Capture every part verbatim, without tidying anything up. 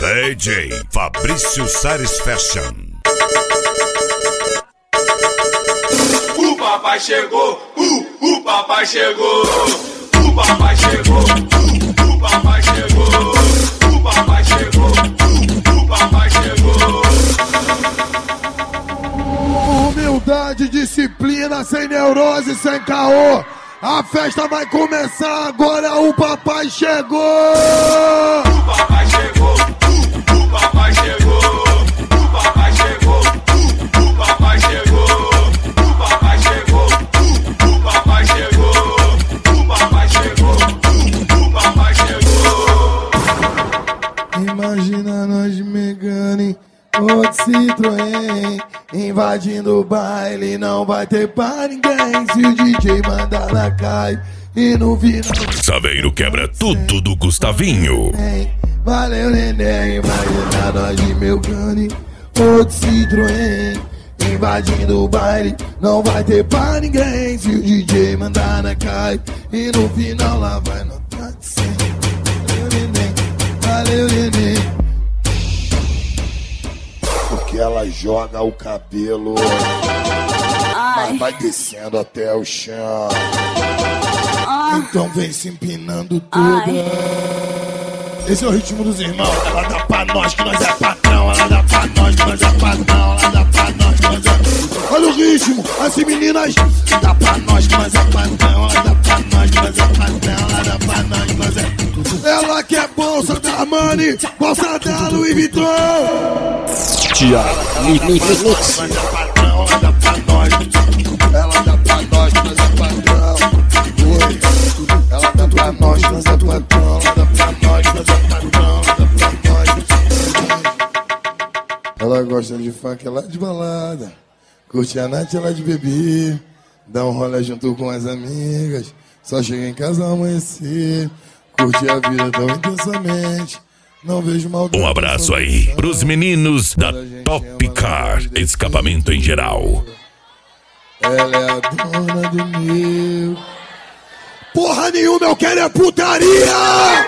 D J Fabrício Sares Fashion. O papai chegou, uh, o papai chegou, o papai chegou, uh, o papai chegou, o papai chegou, uh, o papai chegou. Humildade, disciplina, sem neurose, sem caô. A festa vai começar agora, o papai chegou! O papai chegou, uh, o papai chegou, o papai chegou, uh, o papai chegou, o papai chegou, uh, o papai chegou, o papai chegou, uh, o papai chegou. Imagina nós Megane, outro Citroën, invadindo o baile, não vai ter pra ninguém. Se o D J mandar na cai e no final Saveiro quebra tudo do Gustavinho. valeu neném, imagina nós de Megane, outro Citroën, invadindo o baile, não vai ter pra ninguém. Se o D J mandar na cai e no final lá vai notar de cem. Valeu neném, valeu neném. Porque ela joga o cabelo, ai, mas vai descendo até o chão. Ai. Então vem se empinando toda. Ai. Esse é o ritmo dos irmãos. Ela dá pra nós que nós é patrão. Ela dá pra nós que nós é patrão. Ela dá pra nós que nós é... Olha o ritmo, assim meninas. Dá pra nós que nós é patrão. Ela dá pra nós que nós é patrão. Ela dá pra nós que nós é... Ela quer bolsa da Armani, bolsa da Louis Vuitton. Tiago, mi, mi, mi, mix. Ela dá pra nós, ela dá pra nós, nós é patrão. Ela dá pra nós, nós é patrão. Ela dá pra nós, nós é patrão. Ela dá pra nós. Ela gosta de funk, ela é de balada. Curte a night, ela é de beber. Dá um rolê junto com as amigas. Só chega em casa ao amanhecer. Curte a vida tão intensamente. Não vejo mal. Um abraço aí pros meninos da Top Car, escapamento em geral. Ela é a dona do meu. Porra nenhuma, eu quero é putaria!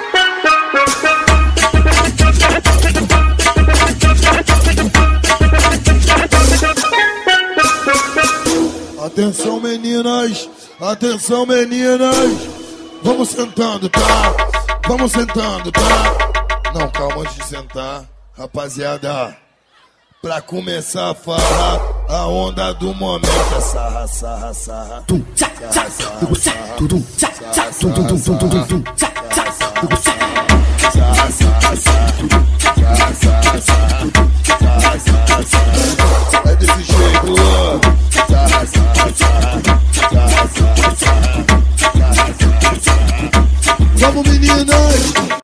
Atenção meninas, atenção meninas. Vamos sentando, tá? Vamos sentando, tá? Não, calma antes de sentar, rapaziada. Pra começar a farra, a onda do momento é sarra, sarra, sarra. Sarra, sarra, sarra. Sarra, sarra, sarra. É desse jeito, sarra, sarra, sarra. Sarra, sarra, sarra. Vamos meninas!